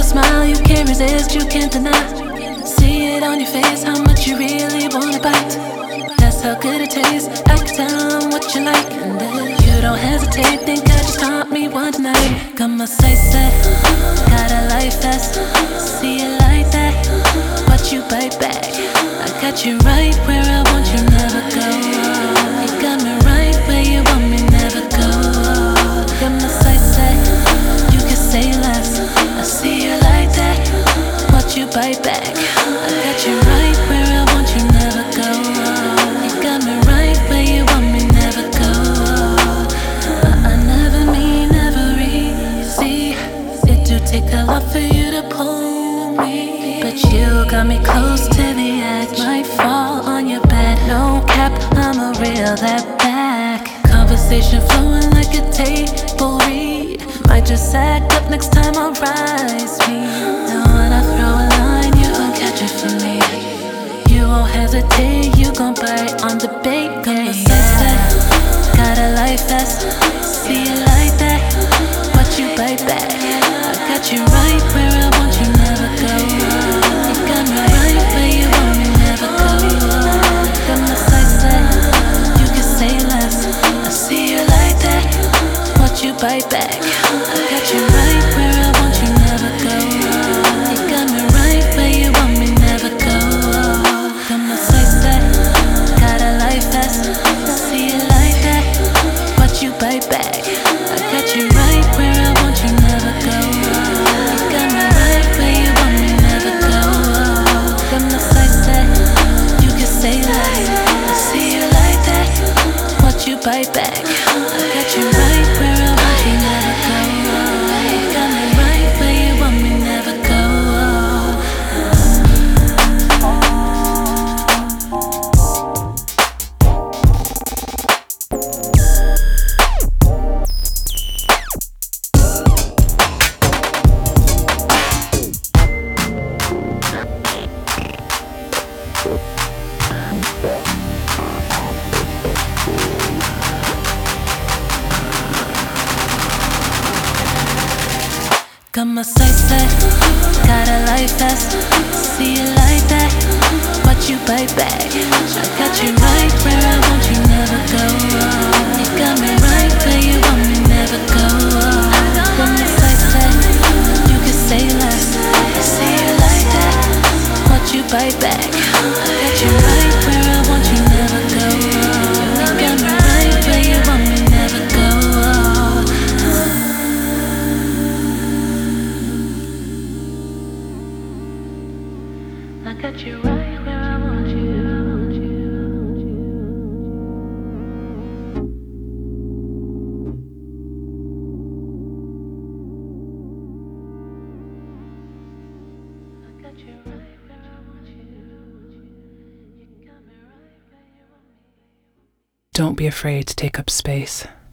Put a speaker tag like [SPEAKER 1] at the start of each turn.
[SPEAKER 1] smile, you can't resist, you can't deny. See it on your face, how much you really wanna bite. That's how good it tastes, I can tell what you like. And you don't hesitate, think I just caught me one tonight. Got my sights set, got a life vest. See it like that, watch you bite back. I got you right where I want you, never go. You got me right where you want me, never go. Got my sights set, you can say less. I see you like that, watch you bite back. I got you right where I want you, never go. You got me right where you want me, never go. I never mean never easy. It do take a lot for you to pull me, but you got me close to the edge. Might fall on your bed, no cap, I'ma reel that back. Conversation flowing like a table read. Might just act up next time I rise me. Now when I throw a line, you gon' catch it for me. You won't hesitate, you gon' bite on the bait. Got my sister, got a life vest. See it like that, watch you bite back. I got you right where I want you, never go. You got me right where you want me, never go. Got my sights set, you can say less. I see you like that, watch you bite back. I got you right where I want you, never go. You got me right where you want me, never go. Got my sights set, got a life vest. See it like that, watch you bite back. I got you right where I want you, never go. You got me right where you want me, never go. Got my sights set, you can say less. I see you like that, watch you bite back. I got you right where I want you, never go. You got me right where you want me, never go. Got my sights set, got a life vest. See it like that, watch you bite back. I got you right where I want you, never go. You got me right where you want me, never go. Got my sights set, you can say less. See it like that, watch you bite back. I got you right where I want you, never go. You got me right where you want me, never go. I got you right where I want you. I got you right where I want you. You got me right where you want me.
[SPEAKER 2] Don't be afraid to take up space.